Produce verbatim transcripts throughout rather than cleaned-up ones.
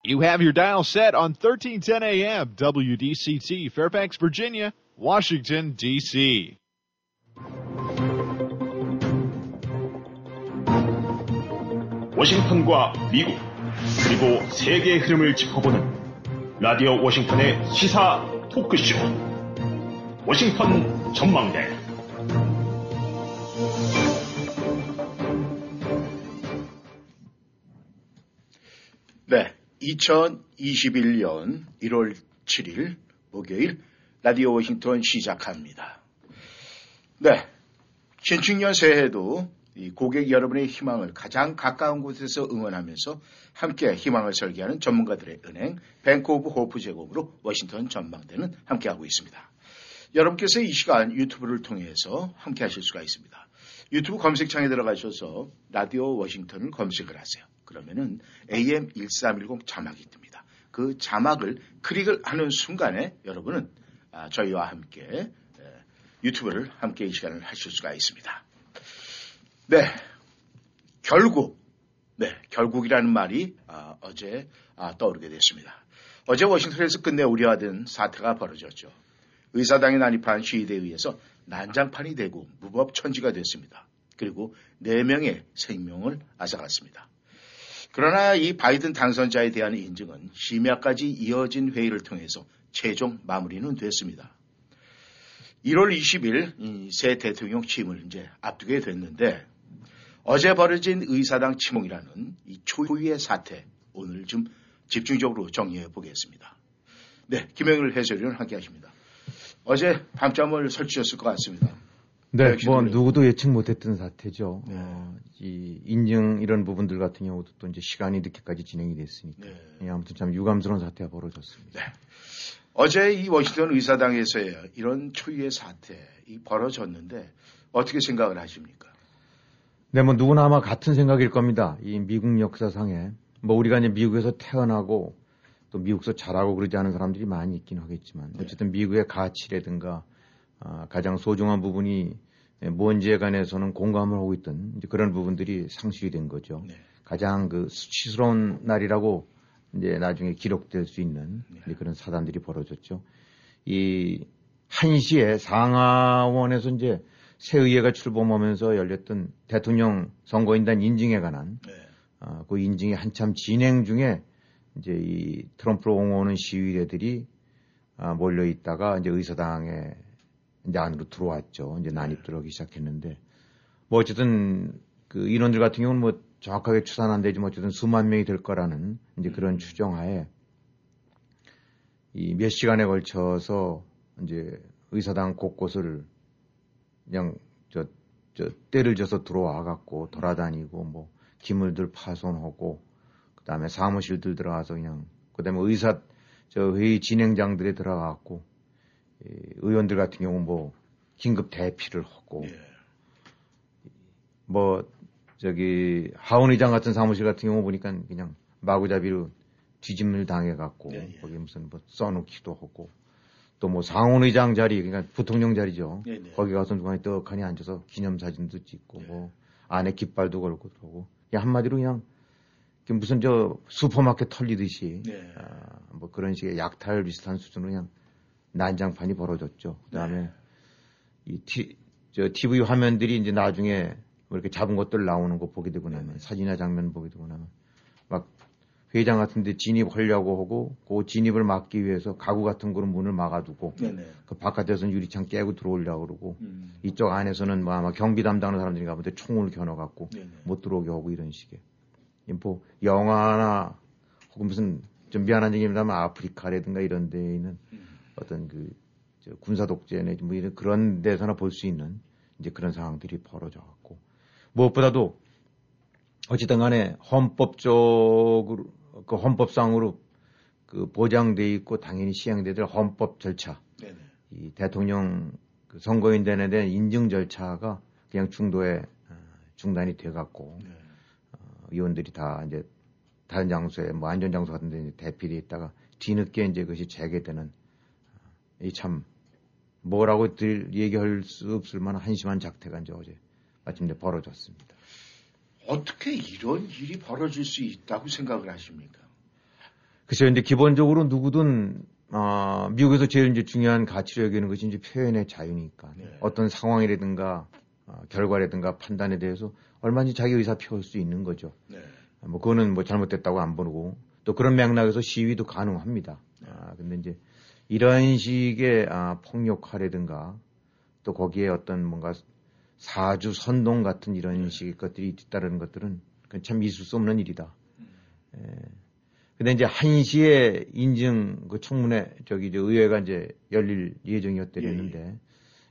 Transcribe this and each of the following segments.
You have your dial set on thirteen ten A M, W D C T, Fairfax, Virginia, Washington, D C 워싱턴과 미국, 그리고 세계의 흐름을 짚어보는 라디오 워싱턴의 시사 토크쇼, 워싱턴 전망대. 네, 이천이십일 년 일월 칠일 목요일 라디오 워싱턴 시작합니다. 네, 신축년 새해에도 이 고객 여러분의 희망을 가장 가까운 곳에서 응원하면서 함께 희망을 설계하는 전문가들의 은행 뱅크 오브 호프 제공으로 워싱턴 전망대는 함께하고 있습니다. 여러분께서 이 시간 유튜브를 통해서 함께하실 수가 있습니다. 유튜브 검색창에 들어가셔서 라디오 워싱턴을 검색을 하세요. 그러면은 에이엠 일삼일공 자막이 뜹니다. 그 자막을 클릭을 하는 순간에 여러분은 저희와 함께 유튜브를 함께 이 시간을 하실 수가 있습니다. 네, 결국, 네, 결국이라는 말이 아, 어제 아, 떠오르게 됐습니다. 어제 워싱턴에서 끝내 우려하던 사태가 벌어졌죠. 의사당에 난입한 시위대에 의해서 난장판이 되고 무법천지가 됐습니다. 그리고 네 명의 생명을 앗아갔습니다. 그러나 이 바이든 당선자에 대한 인증은 심야까지 이어진 회의를 통해서 최종 마무리는 됐습니다. 일월 이십일 새 대통령 취임을 이제 앞두게 됐는데 어제 벌어진 의사당 침공이라는 이 초유의 사태, 오늘 좀 집중적으로 정리해 보겠습니다. 네, 김영일 해설위원 함께 하십니다. 어제 밤잠을 설치셨을 것 같습니다. 네, 뭐 누구도 예측 못했던 사태죠. 네. 어, 이 인증 이런 부분들 같은 경우도 또 이제 시간이 늦게까지 진행이 됐으니까. 네. 예, 아무튼 참 유감스러운 사태가 벌어졌습니다. 네. 어제 이 워싱턴 의사당에서의 이런 초유의 사태 이 벌어졌는데 어떻게 생각을 하십니까? 네, 뭐 누구나 아마 같은 생각일 겁니다. 이 미국 역사상에 뭐 우리가 이제 미국에서 태어나고 또 미국에서 자라고 그러지 않은 사람들이 많이 있긴 하겠지만 어쨌든 미국의 가치라든가 아, 가장 소중한 부분이 뭔지에 관해서는 공감을 하고 있던 이제 그런 부분들이 상실이 된 거죠. 네. 가장 그 수치스러운 날이라고 이제 나중에 기록될 수 있는 네. 그런 사단들이 벌어졌죠. 이 한시에 상하원에서 이제 새 의회가 출범하면서 열렸던 대통령 선거인단 인증에 관한 네. 어, 그 인증이 한참 진행 중에 이제 이 트럼프를 옹호하는 시위대들이 아, 몰려 있다가 이제 의사당에 이제 안으로 들어왔죠. 이제 난입 들어오기 시작했는데 뭐 어쨌든 그 인원들 같은 경우는 뭐 정확하게 추산 안 되지만 어쨌든 수만 명이 될 거라는 이제 그런 추정하에 이 몇 시간에 걸쳐서 이제 의사당 곳곳을 그냥 저, 저 때를 져서 들어와 갖고 돌아다니고 뭐 기물들 파손하고 그다음에 사무실들 들어가서 그냥 그다음에 의사 저 회의 진행장들에 들어가 갖고 의원들 같은 경우 뭐 긴급 대피를 하고 예. 뭐 저기 하원 의장 같은 사무실 같은 경우 보니까 그냥 마구잡이로 뒤짐을 당해 갖고 예, 예. 거기 무슨 뭐 써놓기도 하고 또 뭐 상원 의장 자리 그러니까 부통령 자리죠. 예, 예. 거기 가서 중간에 떡하니 앉아서 기념사진도 찍고 예. 뭐 안에 깃발도 걸고 그러고 그냥 한마디로 그냥 무슨 저 슈퍼마켓 털리듯이 예. 아, 뭐 그런 식의 약탈 비슷한 수준으로 그냥 난장판이 벌어졌죠. 그 다음에 네. 이 티, 저 티비 화면들이 이제 나중에 뭐 이렇게 잡은 것들 나오는 거 보게 되고 나면 네. 사진이나 장면 보게 되고 나면 막 회장 같은 데 진입하려고 하고 그 진입을 막기 위해서 가구 같은 거는 문을 막아두고 네네. 그 바깥에서는 유리창 깨고 들어오려고 그러고 음. 이쪽 안에서는 뭐 아마 경비 담당하는 사람들이 가보는데 총을 겨눠갖고 네네. 못 들어오게 하고 이런 식의 뭐 영화나 혹은 무슨 좀 미안한 얘기입니다만 아프리카라든가 이런 데에 있는 음. 어떤 그 저 군사 독재나 뭐 이런 그런 데서나 볼 수 있는 이제 그런 상황들이 벌어져 갖고 무엇보다도 어쨌든 간에 헌법적으로 그 헌법상으로 그 보장돼 있고 당연히 시행돼야 될 헌법 절차 네네. 이 대통령 그 선거인단에 대한 인증 절차가 그냥 중도에 중단이 돼 갖고 네. 어, 의원들이 다 이제 다른 장소에 뭐 안전 장소 같은 데 대피돼 있다가 뒤늦게 이제 그것이 재개되는 이 참 뭐라고 들 얘기할 수 없을 만한 한심한 작태가 이제 어제 아침에 벌어졌습니다. 어떻게 이런 일이 벌어질 수 있다고 생각을 하십니까? 글쎄요, 이제 기본적으로 누구든, 어, 미국에서 제일 이제 중요한 가치로 여기는 것이 이제 표현의 자유니까. 네. 어떤 상황이라든가, 어, 결과라든가 판단에 대해서 얼마든지 자기 의사 표할 수 있는 거죠. 네. 뭐, 그거는 뭐 잘못됐다고 안 보고, 또 그런 맥락에서 시위도 가능합니다. 네. 아, 근데 이제 이런 식의, 아, 폭력화라든가, 또 거기에 어떤 뭔가 사주 선동 같은 이런 네. 식의 것들이 뒤따르는 것들은 참 있을 수 없는 일이다. 음. 예. 근데 이제 한 시에 인증 그 청문회 저기 저 의회가 이제 열릴 예정이었대랬는데 예, 예.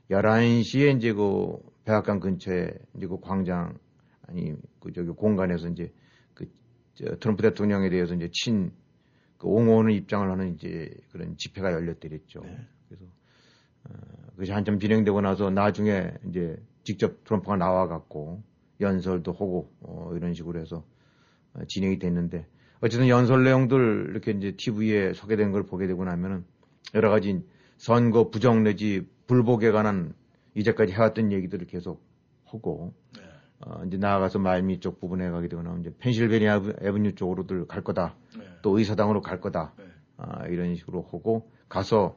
열한 시에 이제 그 백악관 근처에 이제 그 광장 아니 그 저기 공간에서 이제 그 저 트럼프 대통령에 대해서 이제 친 그 옹호하는 입장을 하는 이제 그런 집회가 열렸대랬죠. 네. 그래서 어, 그것이 한참 진행되고 나서 나중에 이제 직접 트럼프가 나와 갖고 연설도 하고 어, 이런 식으로 해서 어, 진행이 됐는데. 어쨌든 연설 내용들 이렇게 이제 티비에 소개된 걸 보게 되고 나면은 여러 가지 선거 부정 내지 불복에 관한 이제까지 해왔던 얘기들을 계속 하고, 네. 어, 이제 나아가서 마이애미 쪽 부분에 가게 되고 나면 이제 펜실베니아 애브뉴 쪽으로들 갈 거다. 네. 또 의사당으로 갈 거다. 네. 아, 이런 식으로 하고 가서,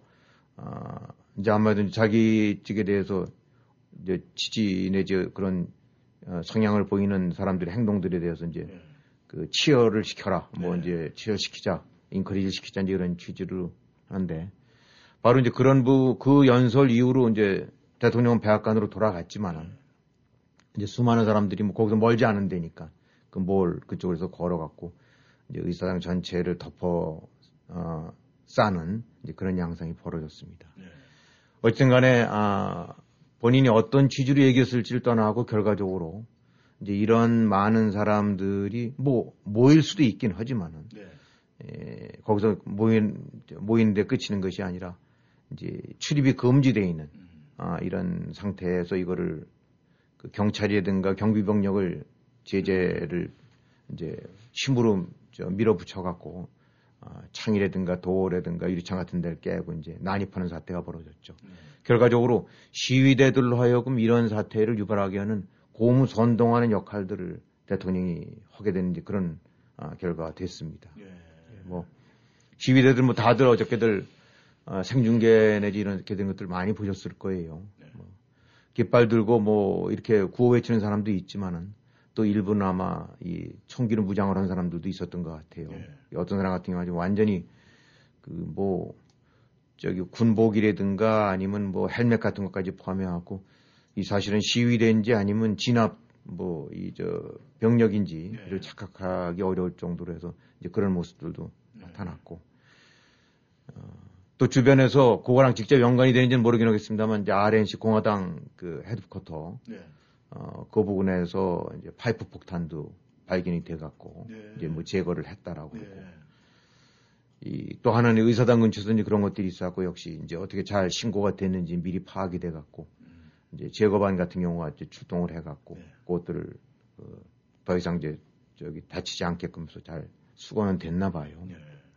아, 이제 아마도 자기 측에 대해서 이제 지지 내지 그런 어, 성향을 보이는 사람들의 행동들에 대해서 이제 네. 그 치열을 시켜라. 뭐 네. 이제 치열시키자. 인커리지 시키자. 이제 이런 취지로 하는데 바로 이제 그런 부, 그 연설 이후로 이제 대통령은 백악관으로 돌아갔지만 네. 이제 수많은 사람들이 뭐 거기서 멀지 않은 데니까 그 뭘 그쪽에서 걸어갔고 이제 의사당 전체를 덮어, 어, 싸는 이제 그런 양상이 벌어졌습니다. 네. 어쨌든 간에, 아, 본인이 어떤 취지로 얘기했을지를 떠나고 결과적으로 이제 이런 많은 사람들이 뭐 모일 수도 있긴 하지만은 네. 에, 거기서 모인 모이는데 그치는 것이 아니라 이제 출입이 금지되어 있는 음. 아, 이런 상태에서 이거를 그 경찰이라든가 경비병력을 제재를 이제 힘으로 저 밀어붙여 갖고 아, 창이라든가 도어라든가 유리창 같은 데를 깨고 이제 난입하는 사태가 벌어졌죠. 음. 결과적으로 시위대들로 하여금 이런 사태를 유발하게 하는 고무 선동하는 역할들을 대통령이 하게 되는 그런 아, 결과가 됐습니다. 예. 뭐 시위대들 뭐 다들 어저께들 아, 생중계 내지 이렇게 된 것들 많이 보셨을 거예요. 네. 뭐, 깃발 들고 뭐 이렇게 구호 외치는 사람도 있지만은 또 일부는 아마 이 총기로 무장을 한 사람들도 있었던 것 같아요. 네. 어떤 사람 같은 경우는 완전히 그 뭐 저기 군복이라든가 아니면 뭐 헬멧 같은 것까지 포함해갖고 이 사실은 시위대인지 아니면 진압 뭐 이 저 병력인지를 네. 착각하기 어려울 정도로 해서 이제 그런 모습들도 네. 나타났고 어, 또 주변에서 그거랑 직접 연관이 되는지는 모르긴 하겠습니다만 이제 알엔씨 공화당 그 헤드쿼터 네. 어, 그 부분에서 이제 파이프 폭탄도 발견이 돼갖고 네. 이제 뭐 제거를 했다라고 네. 하고 이 또 하나는 의사당 근처에서 이제 그런 것들이 있었고 역시 이제 어떻게 잘 신고가 됐는지 미리 파악이 돼갖고. 이제 제거반 같은 경우가 이제 출동을 해갖고 네. 그것들을 어, 더 이상 이제 저기 다치지 않게끔 해서 잘 수거는 됐나 봐요. 네.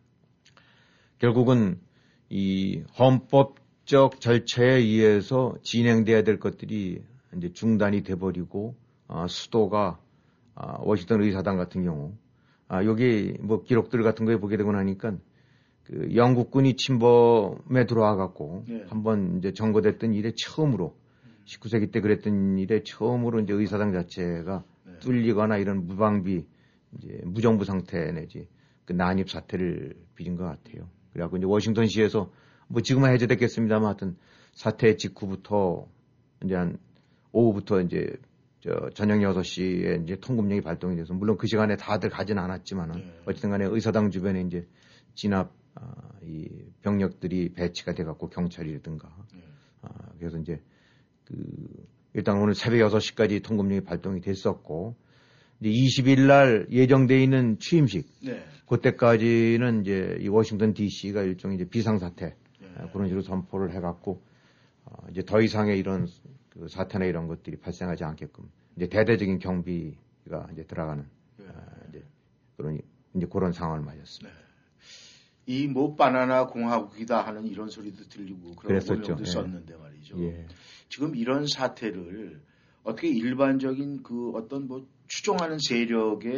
결국은 이 헌법적 절차에 의해서 진행돼야 될 것들이 이제 중단이 돼버리고 어, 수도가 어, 워싱턴 의사당 같은 경우 아, 여기 뭐 기록들 같은 거에 보게 되고 나니까 그 영국군이 침범에 들어와갖고 네. 한번 이제 점거됐던 일에 처음으로 십구 세기 때 그랬던 일에 처음으로 이제 의사당 자체가 네. 뚫리거나 이런 무방비, 이제 무정부 상태 내지 그 난입 사태를 빚은 것 같아요. 그래갖고 이제 워싱턴시에서 뭐 지금은 해제됐겠습니다만 하여튼 사태 직후부터 이제 한 오후부터 이제 저 저녁 여섯 시에 이제 통금령이 발동이 돼서 물론 그 시간에 다들 가진 않았지만은 네. 어쨌든 간에 의사당 주변에 이제 진압, 아, 이 병력들이 배치가 돼갖고 경찰이라든가 네. 아, 그래서 이제 그, 일단 오늘 새벽 여섯 시까지 통금령이 발동이 됐었고, 이제 이십 일 날 예정되어 있는 취임식. 네. 그때까지는 이제 이 워싱턴 디씨가 일종의 이제 비상사태. 네. 그런 식으로 선포를 해갖고, 어, 이제 더 이상의 이런 그 사태나 이런 것들이 발생하지 않게끔, 이제 대대적인 경비가 이제 들어가는, 네. 어, 이제 그런, 이제 그런 상황을 맞았습니다. 네. 이 뭐 바나나 공화국이다 하는 이런 소리도 들리고 그런 오명도 예. 썼는데 말이죠. 예. 지금 이런 사태를 어떻게 일반적인 그 어떤 뭐 추종하는 세력의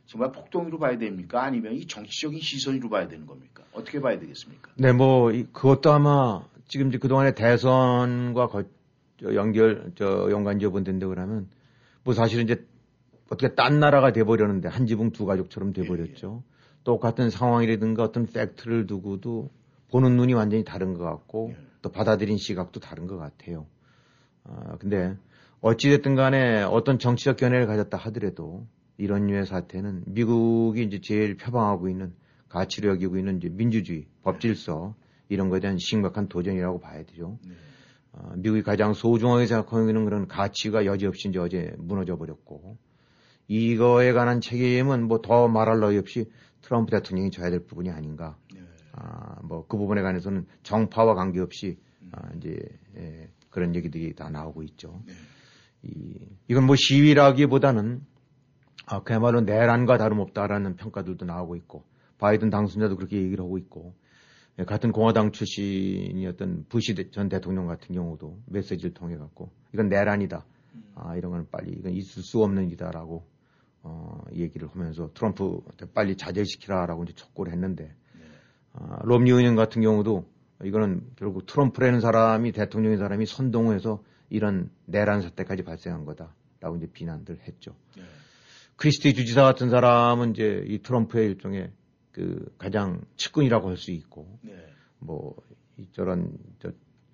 정말 폭동으로 봐야 됩니까? 아니면 이 정치적인 시선으로 봐야 되는 겁니까? 어떻게 봐야 되겠습니까? 네, 뭐 그것도 아마 지금 이제 그동안의 대선과 거, 저 연결 저 연관지어 본다는데 그러면 뭐 사실은 이제 어떻게 딴 나라가 돼버렸는데 한 지붕 두 가족처럼 돼버렸죠. 예. 똑같은 상황이라든가 어떤 팩트를 두고도 보는 눈이 완전히 다른 것 같고 예. 또 받아들인 시각도 다른 것 같아요. 아, 근데 어찌됐든 간에 어떤 정치적 견해를 가졌다 하더라도 이런 류의 사태는 미국이 이제 제일 표방하고 있는 가치로 여기고 있는 이제 민주주의, 법질서 이런 거에 대한 심각한 도전이라고 봐야 되죠. 네. 어, 미국이 가장 소중하게 생각하고 있는 그런 가치가 여지없이 이제 어제 무너져 버렸고 이거에 관한 책임은 뭐 더 말할 나위 없이 트럼프 대통령이 져야 될 부분이 아닌가. 네. 아, 뭐 그 부분에 관해서는 정파와 관계없이 음. 아, 이제 예, 그런 얘기들이 다 나오고 있죠. 네. 이, 이건 뭐 시위라기보다는 아, 그야말로 내란과 다름없다라는 평가들도 나오고 있고 바이든 당선자도 그렇게 얘기를 하고 있고 예, 같은 공화당 출신이었던 부시 전 대통령 같은 경우도 메시지를 통해 갖고 이건 내란이다. 아, 이런 건 빨리 이건 있을 수 없는 일이다라고 어, 얘기를 하면서 트럼프한테 빨리 자제시키라라고 이제 촉구를 했는데 네. 아, 롬니 의원 같은 경우도 이거는 결국 트럼프라는 사람이 대통령인 사람이 선동해서 이런 내란 사태까지 발생한 거다라고 이제 비난들 했죠. 네. 크리스티 주지사 같은 사람은 이제 이 트럼프의 일종의 그 가장 측근이라고 할 수 있고, 네. 뭐, 저런, 저,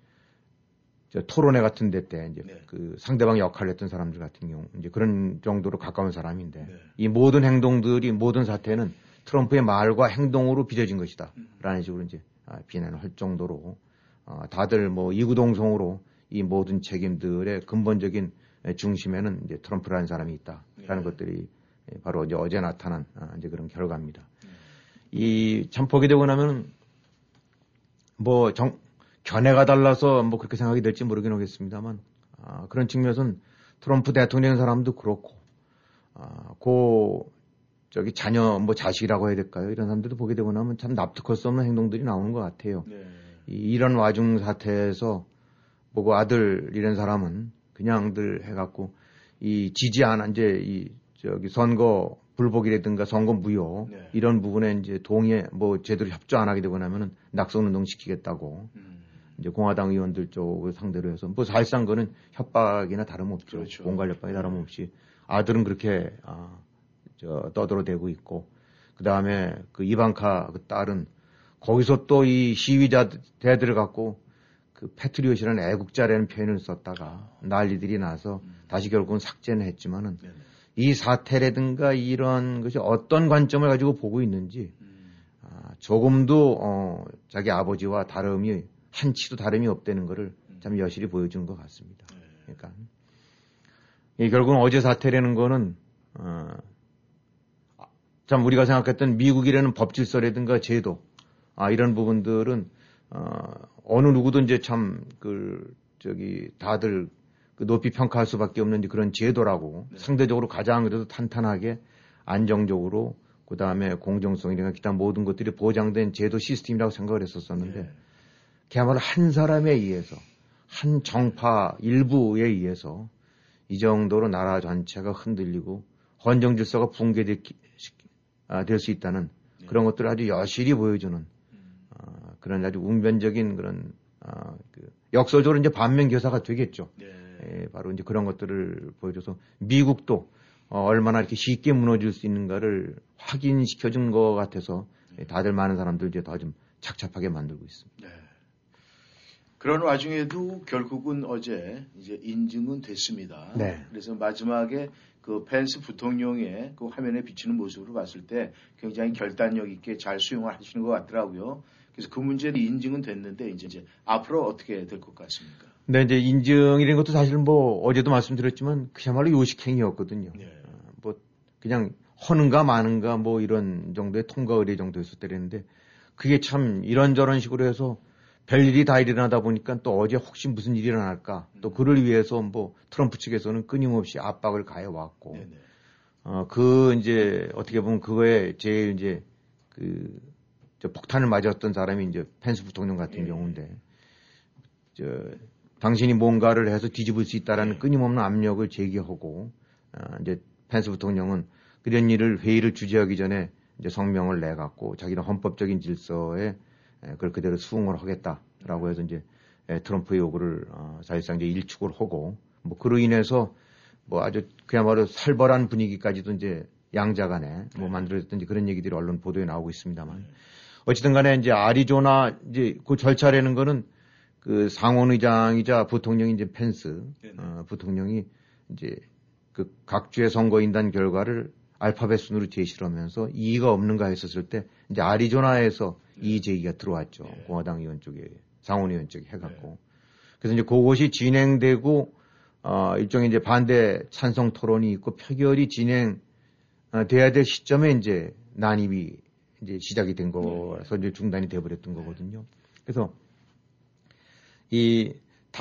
저 토론회 같은 데 때 이제 네. 그 상대방 역할을 했던 사람들 같은 경우, 이제 그런 정도로 가까운 사람인데, 네. 이 모든 행동들이, 모든 사태는 트럼프의 말과 행동으로 빚어진 것이다. 음. 라는 식으로 이제 비난을 할 정도로, 어, 다들 뭐 이구동성으로 이 모든 책임들의 근본적인 중심에는 이제 트럼프라는 사람이 있다라는 네. 것들이 바로 이제 어제 나타난 이제 그런 결과입니다. 네. 이 참 보게 되고 나면 뭐 정, 견해가 달라서 뭐 그렇게 생각이 될지 모르긴 하겠습니다만 아, 그런 측면에서는 트럼프 대통령 사람도 그렇고 아, 고 저기 자녀 뭐 자식이라고 해야 될까요? 이런 사람들도 보게 되고 나면 참 납득할 수 없는 행동들이 나오는 것 같아요. 네. 이, 이런 와중 사태에서 보고 아들 이런 사람은 그냥들 해갖고 이 지지 안 이제 이 저기 선거 불복이라든가 선거 무효 네. 이런 부분에 이제 동의 뭐 제대로 협조 안 하게 되고 나면은 낙선 운동 시키겠다고 음. 이제 공화당 의원들 쪽을 상대로 해서 뭐 사실상 그는 협박이나 다름없죠. 그렇죠. 공갈 협박이 다름없이 아들은 그렇게 아, 저 떠들어대고 있고 그 다음에 그 이방카 그 딸은 거기서 또 이 시위자들을 갖고 그 패트리엇이라는 애국자라는 표현을 썼다가 난리들이 나서 음. 다시 결국은 삭제는 했지만은 네네. 이 사태라든가 이런 것이 어떤 관점을 가지고 보고 있는지 음. 아, 조금도 어, 자기 아버지와 다름이 한치도 다름이 없다는 것을 음. 참 여실히 보여준 것 같습니다. 네. 그러니까 이 결국은 어제 사태라는 거는 어, 참 우리가 생각했던 미국이라는 법질서라든가 제도 아, 이런 부분들은 어, 어느 누구도 이제 참 그 저기 다들 그 높이 평가할 수밖에 없는 그런 제도라고 네. 상대적으로 가장 그래도 탄탄하게 안정적으로 그 다음에 공정성이나 기타 모든 것들이 보장된 제도 시스템이라고 생각을 했었었는데 네. 그야말로 한 사람에 의해서 한 정파 일부에 의해서 이 정도로 나라 전체가 흔들리고 헌정 질서가 붕괴될 아, 될 수 있다는 네. 그런 것들을 아주 여실히 보여주는 음. 어, 그런 아주 웅변적인 그런 어, 그 역설적으로 이제 반면교사가 되겠죠. 네. 예, 바로 이제 그런 것들을 보여줘서 미국도 어, 얼마나 이렇게 쉽게 무너질 수 있는가를 확인시켜준 것 같아서 네. 다들 많은 사람들 이제 더 좀 착잡하게 만들고 있습니다. 네. 그런 와중에도 결국은 어제 이제 인증은 됐습니다. 네. 그래서 마지막에 그 펜스 부통령의 그 화면에 비치는 모습으로 봤을 때 굉장히 결단력 있게 잘 수용을 하시는 것 같더라고요. 그래서 그 문제는 인증은 됐는데 이제, 이제 앞으로 어떻게 될 것 같습니까? 네, 이제 인증이라는 것도 사실 뭐 어제도 말씀드렸지만 그야말로 요식행위였거든요. 네. 어, 뭐 그냥 허는가 마는가 뭐 이런 정도의 통과 의뢰 정도였었다는데 그게 참 이런저런 식으로 해서 별일이 다 일어나다 보니까 또 어제 혹시 무슨 일이 일어날까 또 그를 위해서 뭐 트럼프 측에서는 끊임없이 압박을 가해왔고 네네. 어, 그 이제 어떻게 보면 그거에 제일 이제 그 저 폭탄을 맞았던 사람이 이제 펜스 부통령 같은 네. 경우인데 저 당신이 뭔가를 해서 뒤집을 수 있다라는 네. 끊임없는 압력을 제기하고 어, 이제 펜스 부통령은 그런 일을 회의를 주재하기 전에 이제 성명을 내갖고 자기는 헌법적인 질서에 그걸 그대로 수긍을 하겠다라고 해서 이제 트럼프의 요구를 어, 사실상 이제 일축을 하고 뭐 그로 인해서 뭐 아주 그야말로 살벌한 분위기까지도 이제 양자간에 뭐 만들어졌든지 그런 얘기들이 언론 보도에 나오고 있습니다만 어쨌든 간에 이제 아리조나 이제 그 절차라는 거는 그 상원의장이자 부통령인 이제 펜스 어, 부통령이 이제 그 각 주의 선거인단 결과를 알파벳 순으로 제시를 하면서 이의가 없는가 했었을 때 이제 아리조나에서 네. 이의 제기가 들어왔죠. 네. 공화당 의원 쪽에 상원의원 쪽에 해갖고 네. 그래서 이제 그것이 진행되고 어, 일종의 이제 반대 찬성 토론이 있고 표결이 진행 어, 돼야 될 시점에 이제 난입이 이제 시작이 된 거라서 이제 중단이 돼버렸던 거거든요. 그래서 이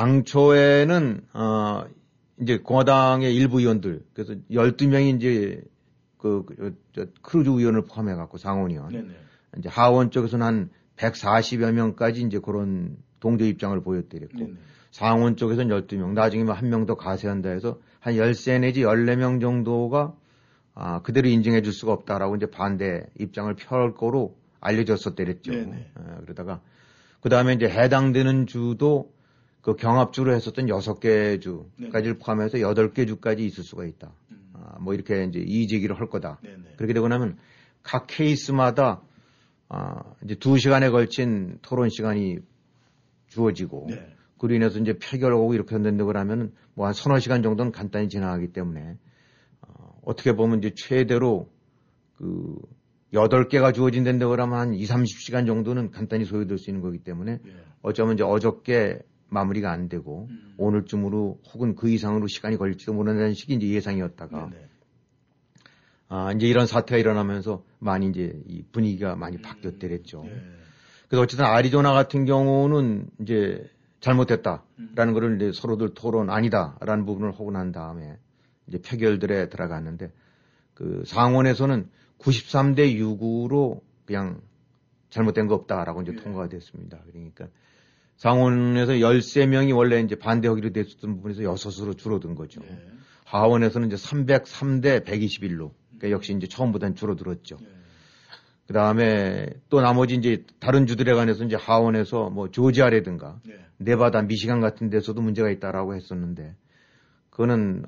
당초에는 어, 이제 공화당의 일부 의원들 그래서 열두 명이 이제 그, 그 저, 크루즈 의원을 포함해 갖고 상원의원 네네. 이제 하원 쪽에서는 한 백사십여 명까지 이제 그런 동조 입장을 보였더랬고 네네. 상원 쪽에서는 열두 명 나중에 한 명 더 가세한다 해서 한 열세 내지 열네 명 정도가 아, 그대로 인정해 줄 수가 없다라고 이제 반대 입장을 펼 거로 알려졌었더랬죠. 아, 그러다가 그 다음에 이제 해당되는 주도 그 경합주로 했었던 여섯 개 주까지를 포함해서 여덟 개 주까지 있을 수가 있다. 음. 아, 뭐 이렇게 이제 이의 제기를 할 거다. 네네. 그렇게 되고 나면 각 케이스마다 아, 이제 두 시간에 걸친 토론 시간이 주어지고 네. 그로 인해서 이제 표결하고 이렇게 된다고 하면은 뭐 한 서너 시간 정도는 간단히 지나가기 때문에 어, 어떻게 보면 이제 최대로 그 여덟 개가 주어진다고 하면 한 이삼십 시간 정도는 간단히 소요될 수 있는 거기 때문에 네. 어쩌면 이제 어저께 마무리가 안 되고 음. 오늘쯤으로 혹은 그 이상으로 시간이 걸릴지도 모른다는 식이 이제 예상이었다가 네네. 아, 이제 이런 사태가 일어나면서 많이 이제 이 분위기가 많이 음. 바뀌었더랬죠. 네. 그래서 어쨌든 아리조나 같은 경우는 이제 잘못됐다라는 음. 거를 이제 서로들 토론 아니다라는 부분을 하고 난 다음에 이제 표결들에 들어갔는데 그 상원에서는 구십삼 대 육으로 그냥 잘못된 거 없다라고 이제 네. 통과가 됐습니다. 그러니까 상원에서 열세 명이 원래 이제 반대하기로 됐었던 부분에서 여섯으로 줄어든 거죠. 네. 하원에서는 이제 삼백삼 대 백이십일로. 그러니까 역시 이제 처음보다는 줄어들었죠. 네. 그 다음에 또 나머지 이제 다른 주들에 관해서 이제 하원에서 뭐 조지아라든가 네. 네바다, 미시간 같은 데서도 문제가 있다라고 했었는데 그거는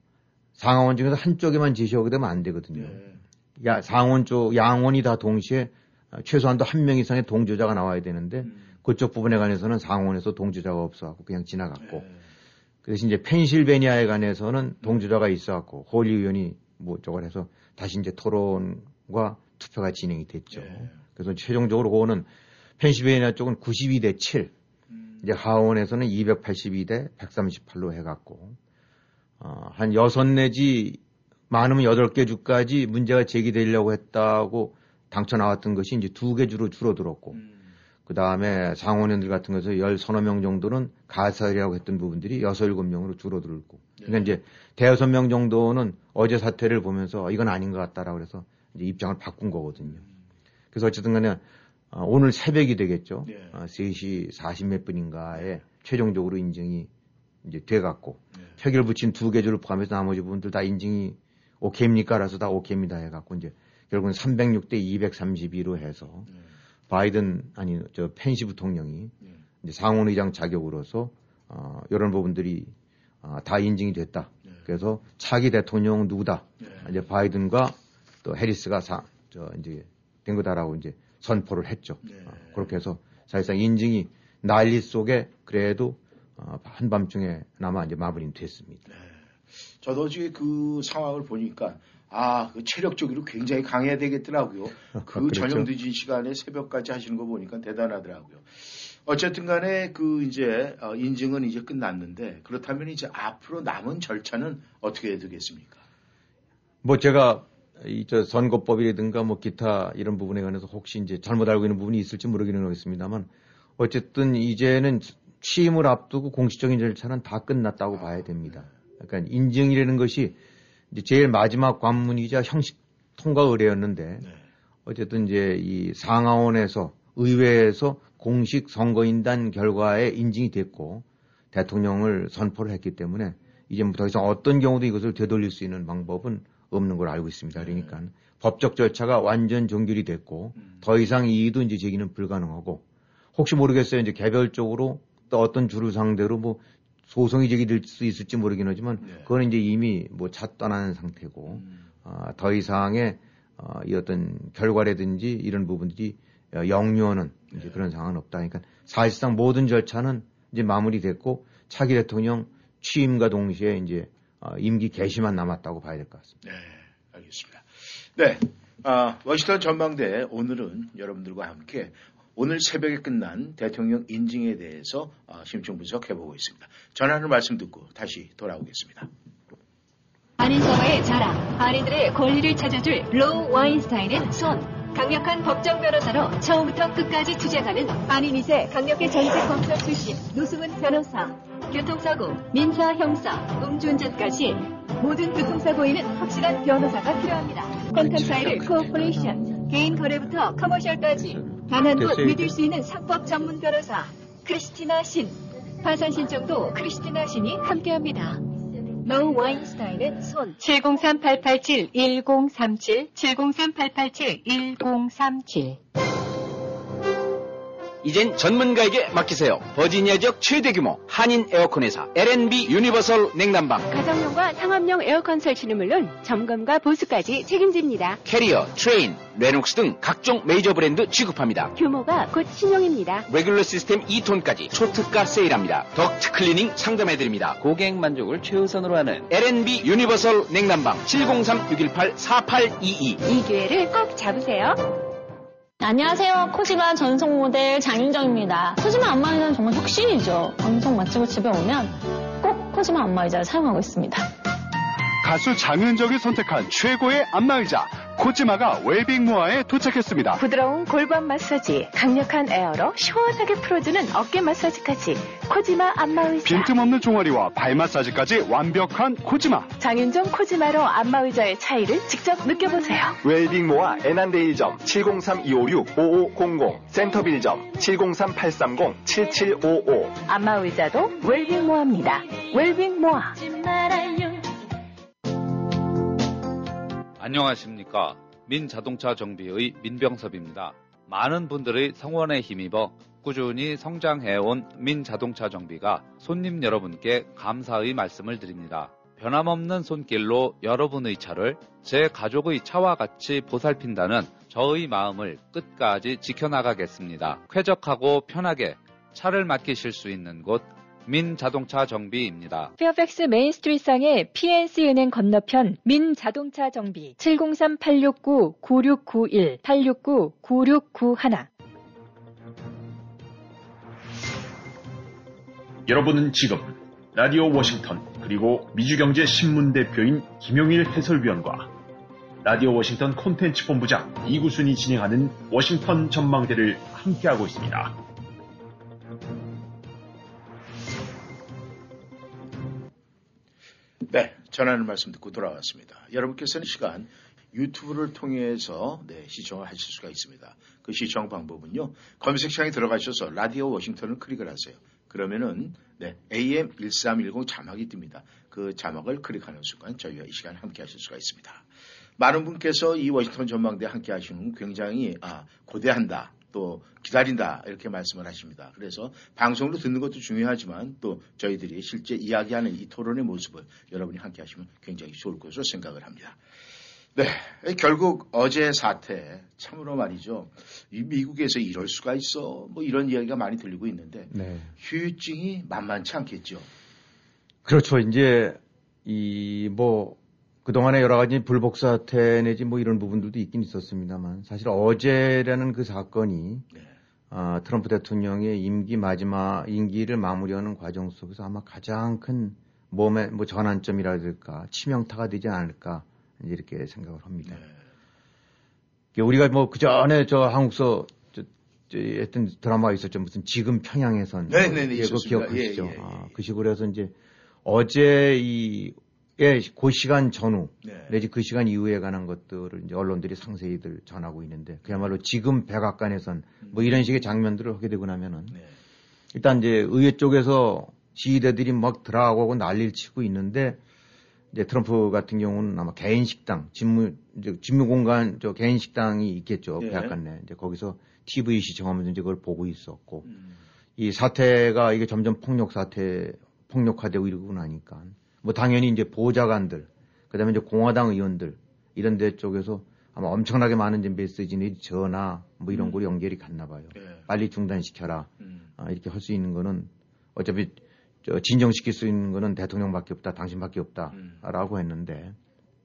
상하원 중에서 한쪽에만 제시하게 되면 안 되거든요. 네. 야, 상원 쪽, 양원이 다 동시에 최소한도 한 명 이상의 동조자가 나와야 되는데 음. 그쪽 부분에 관해서는 상원에서 동조자가 없어갖고 그냥 지나갔고 네. 그래서 이제 펜실베니아에 관해서는 동조자가 있어갖고 홀리 의원이 뭐 저걸 해서 다시 이제 토론과 투표가 진행이 됐죠. 네. 그래서 최종적으로 그거는 펜실베니아 쪽은 구십이 대 칠, 음. 이제 하원에서는 이백팔십이 대 백삼십팔로 해갖고 어, 한 여섯 내지 많으면 여덟 개 주까지 문제가 제기되려고 했다고 당초 나왔던 것이 이제 두 개 주로 줄어들었고. 음. 그 다음에 상원의원들 같은 것에서 열 서너 명 정도는 가설이라고 했던 부분들이 여섯, 일곱 명으로 줄어들고. 그러니까 네. 이제 대여섯 명 정도는 어제 사태를 보면서 이건 아닌 것 같다라고 해서 이제 입장을 바꾼 거거든요. 그래서 어쨌든 간에 어, 오늘 새벽이 되겠죠. 네. 어, 세 시 사십 몇 분인가에 네. 최종적으로 인증이 이제 돼갖고 네. 표결 붙인 두 개 주를 포함해서 나머지 부분들 다 인증이 오케이입니까? 라서 다 오케이입니다 해갖고 이제 결국은 삼백육 대 이백삼십이로 해서 네. 바이든 아니 저 펜시 부통령이 네. 이제 상원의장 자격으로서 어, 이런 부분들이 어, 다 인증이 됐다. 네. 그래서 차기 대통령 누구다. 네. 이제 바이든과 또 해리스가 사, 저 이제 된 거다라고 이제 선포를 했죠. 네. 어, 그렇게 해서 사실상 인증이 난리 속에 그래도 어, 한밤중에나마 이제 마무리는 됐습니다. 네. 저도 어제 그 상황을 보니까 아, 그 체력적으로 굉장히 강해야 되겠더라고요. 그 그렇죠. 저녁 늦은 시간에 새벽까지 하시는 거 보니까 대단하더라고요. 어쨌든 간에 그 이제 인증은 이제 끝났는데 그렇다면 이제 앞으로 남은 절차는 어떻게 되겠습니까? 뭐 제가 이 저 선거법이라든가 뭐 기타 이런 부분에 관해서 혹시 이제 잘못 알고 있는 부분이 있을지 모르기는 하겠습니다만 어쨌든 이제는 취임을 앞두고 공식적인 절차는 다 끝났다고 아, 봐야 됩니다. 그러니까 인증이라는 것이 이제 제일 마지막 관문이자 형식 통과 의뢰였는데 네. 어쨌든 이제 이 상하원에서 의회에서 공식 선거인단 결과에 인증이 됐고 대통령을 선포를 했기 때문에 이제 더 이상 어떤 경우도 이것을 되돌릴 수 있는 방법은 없는 걸 알고 있습니다. 그러니까 음. 법적 절차가 완전 종결이 됐고 음. 더 이상 이의도 이제 제기는 불가능하고 혹시 모르겠어요. 이제 개별적으로 또 어떤 주를 상대로 뭐 소송이 제기될 수 있을지 모르긴 하지만 네. 그건 이제 이미 뭐 차 떠나는 상태고 음. 어, 더 이상의 어, 이 어떤 결과라든지 이런 부분들이 역류하는 네. 이제 그런 상황은 없다. 그러니까 사실상 모든 절차는 이제 마무리됐고 차기 대통령 취임과 동시에 이제 어, 임기 개시만 남았다고 봐야 될 것 같습니다. 네, 알겠습니다. 네, 아, 워싱턴 전망대 오늘은 여러분들과 함께 오늘 새벽에 끝난 대통령 인증에 대해서 어, 심층 분석해보고 있습니다. 전하는 말씀 듣고 다시 돌아오겠습니다. 한인사회의 자랑, 한인들의 권리를 찾아줄 로우 와인스타인은 손. 강력한 법정 변호사로 처음부터 끝까지 투쟁하는 한인 이 세 강력계 전직 검사 출신 노승은 변호사. 교통사고, 민사, 형사, 음주운전까지 모든 교통사고에는 확실한 변호사가 필요합니다. 퀀텀사이를 코오퍼레이션, 개인 거래부터 커머셜까지 단 한 곳 믿을 수 있는 상법 전문 변호사 크리스티나 신. 파산 신청도 크리스티나 신이 함께합니다. 로우 와인스타인은 손 칠공삼 팔팔칠 일공삼칠 칠공삼 팔팔칠 일공삼칠. 이젠 전문가에게 맡기세요. 버지니아 지역 최대 규모 한인 에어컨 회사 엘앤비 유니버설 냉난방. 가정용과 상업용 에어컨 설치는 물론 점검과 보수까지 책임집니다. 캐리어, 트레인, 레녹스 등 각종 메이저 브랜드 취급합니다. 규모가 곧 신용입니다. 레귤러 시스템 이 톤까지 초특가 세일합니다. 덕트 클리닝 상담해드립니다. 고객 만족을 최우선으로 하는 엘앤비 유니버설 냉난방 칠공삼 육일팔 사팔이이. 이 기회를 꼭 잡으세요. 안녕하세요. 코지마 전속 모델 장윤정입니다. 코지마 안마의자는 정말 혁신이죠. 방송 마치고 집에 오면 꼭 코지마 안마의자를 사용하고 있습니다. 가수 장윤정이 선택한 최고의 안마의자 코지마가 웰빙모아에 도착했습니다. 부드러운 골반 마사지, 강력한 에어로 시원하게 풀어주는 어깨 마사지까지 코지마 안마의자. 빈틈없는 종아리와 발 마사지까지 완벽한 코지마. 장윤정 코지마로 안마의자의 차이를 직접 느껴보세요. 웰빙모아 애난데일점 칠공삼 이오육 오오공공, 센터빌점 칠공삼 팔삼공 칠칠오오. 안마의자도 웰빙모아입니다. 웰빙모아. 안녕하십니까. 민자동차 정비의 민병섭입니다. 많은 분들의 성원에 힘입어 꾸준히 성장해온 민자동차 정비가 손님 여러분께 감사의 말씀을 드립니다. 변함없는 손길로 여러분의 차를 제 가족의 차와 같이 보살핀다는 저의 마음을 끝까지 지켜나가겠습니다. 쾌적하고 편하게 차를 맡기실 수 있는 곳 민자동차 정비입니다. 페어팩스 메인스트리트상의 피엔씨 은행 건너편 민자동차 정비 칠공삼 팔육구 구육구일 팔육구 구육구일. 여러분은 지금 라디오 워싱턴 그리고 미주경제신문 대표인 김용일 해설위원과 라디오 워싱턴 콘텐츠 본부장 이구순이 진행하는 워싱턴 전망대를 함께하고 있습니다. 네, 전하는 말씀 듣고 돌아왔습니다. 여러분께서는 시간 유튜브를 통해서 네, 시청을 하실 수가 있습니다. 그 시청 방법은요. 검색창에 들어가셔서 라디오 워싱턴을 클릭을 하세요. 그러면은 네, 에이엠 일삼일공 자막이 뜹니다. 그 자막을 클릭하는 순간 저희와 이 시간 함께 하실 수가 있습니다. 많은 분께서 이 워싱턴 전망대 함께 하시는 굉장히 아, 고대한다. 또 기다린다 이렇게 말씀을 하십니다. 그래서 방송으로 듣는 것도 중요하지만 또 저희들이 실제 이야기하는 이 토론의 모습을 여러분이 함께 하시면 굉장히 좋을 것으로 생각을 합니다. 네, 결국 어제 사태 참으로 말이죠. 이 미국에서 이럴 수가 있어 뭐 이런 이야기가 많이 들리고 있는데 네. 후유증이 만만치 않겠죠. 그렇죠. 이제 이 뭐 그동안에 여러 가지 불복 사태 내지 뭐 이런 부분들도 있긴 있었습니다만 사실 어제라는 그 사건이 네. 어, 트럼프 대통령의 임기 마지막 임기를 마무리하는 과정 속에서 아마 가장 큰 몸의 뭐 전환점이랄까 치명타가 되지 않을까 이렇게 생각을 합니다. 네. 우리가 뭐 그 전에 저 한국서 저, 저 했던 드라마가 있었죠. 무슨 지금 평양에선 네네네 예, 그거 기억하시죠? 예, 예, 예. 아, 그 식으로 해서 이제 어제 이 예, 그 시간 전후, 네. 내지 그 시간 이후에 관한 것들을 이제 언론들이 상세히들 전하고 있는데, 그야말로 지금 백악관에선 뭐 이런 식의 장면들을 하게 되고 나면은, 네. 일단 이제 의회 쪽에서 지휘대들이 막 들어가고 난리를 치고 있는데, 이제 트럼프 같은 경우는 아마 개인 식당, 집무, 이제 집무 공간, 저 개인 식당이 있겠죠. 네. 백악관 내. 이제 거기서 티비 시청하면서 이제 그걸 보고 있었고, 음. 이 사태가 이게 점점 폭력 사태, 폭력화되고 이러고 나니까, 뭐 당연히 이제 보좌관들, 그 다음에 이제 공화당 의원들, 이런 데 쪽에서 아마 엄청나게 많은 이제 메시지 내지 전화, 뭐 이런 음. 거로 연결이 갔나 봐요. 네. 빨리 중단시켜라. 음. 아, 이렇게 할 수 있는 거는 어차피 저 진정시킬 수 있는 거는 대통령밖에 없다, 당신밖에 없다라고 음. 했는데,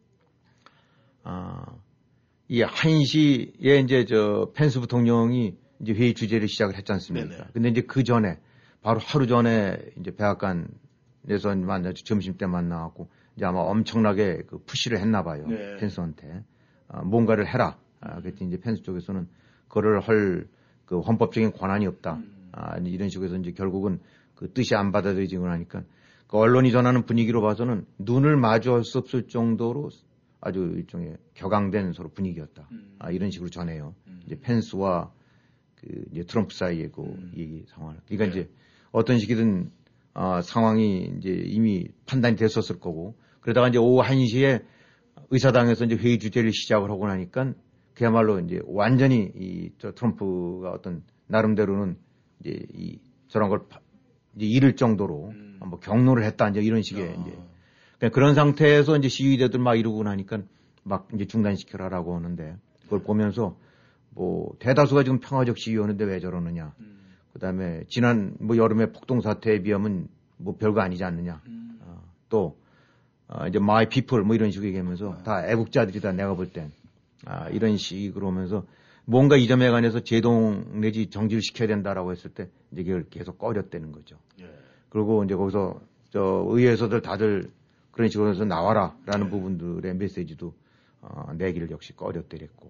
아, 이 한 시에 이제 저 펜스 부통령이 이제 회의 주제를 시작을 했지 않습니까? 네네. 근데 이제 그 전에, 바로 하루 전에 이제 백악관에서 만나, 점심 때 만나갖고 이제 아마 엄청나게 그 푸시를 했나 봐요. 네. 펜스한테. 아, 뭔가를 해라. 아, 그랬더니 이제 펜스 쪽에서는 그거를 할 그 헌법적인 권한이 없다. 음. 아, 이런 식으로 해서 이제 결국은 그 뜻이 안 받아들여지고 나니까 그 언론이 전하는 분위기로 봐서는 눈을 마주할 수 없을 정도로 아주 일종의 격앙된 서로 분위기였다. 음. 아, 이런 식으로 전해요. 음. 이제 펜스와 그 이제 트럼프 사이의 그 음. 이 상황. 그러니까 네. 이제 어떤 식이든 아, 상황이 이제 이미 판단이 됐었을 거고 그러다가 이제 오후 한 시에 의사당에서 이제 회의 주제를 시작을 하고 나니까 그야말로 이제 완전히 이 저 트럼프가 어떤 나름대로는 이제 이 저런 걸 이제 잃을 정도로 음. 뭐 경로를 했다 이제 이런 식의 어. 이제 그러니까 그런 상태에서 이제 시위대들 막 이러고 나니까 막 이제 중단시켜라라고 하는데 그걸 보면서 뭐 대다수가 지금 평화적 시위하는데 왜 저러느냐. 음. 그다음에 지난 뭐 여름에 폭동 사태에 비하면 뭐 별거 아니지 않느냐. 음. 어, 또 어, 이제 my people 뭐 이런 식으로 얘기하면서 아. 다 애국자들이다 내가 볼 땐 아, 이런 식으로 하면서 뭔가 이 점에 관해서 제동 내지 정지를 시켜야 된다라고 했을 때 이제 그걸 계속 꺼렸다는 거죠. 예. 그리고 이제 거기서 저 의회에서들 다들 그런 식으로 해서 나와라라는 예. 부분들의 메시지도 어, 내기를 역시 꺼렸더랬고.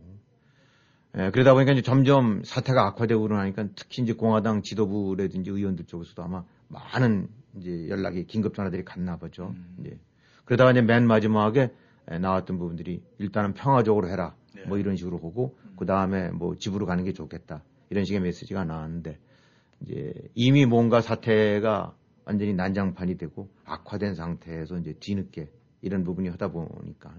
예, 그러다 보니까 이제 점점 사태가 악화되고 그러니까 특히 이제 공화당 지도부라든지 의원들 쪽에서도 아마 많은 이제 연락이 긴급 전화들이 갔나 보죠. 음. 이제 그러다가 이제 맨 마지막에 나왔던 부분들이 일단은 평화적으로 해라. 네. 뭐 이런 식으로 하고 음. 그 다음에 뭐 집으로 가는 게 좋겠다. 이런 식의 메시지가 나왔는데 이제 이미 뭔가 사태가 완전히 난장판이 되고 악화된 상태에서 이제 뒤늦게 이런 부분이 하다 보니까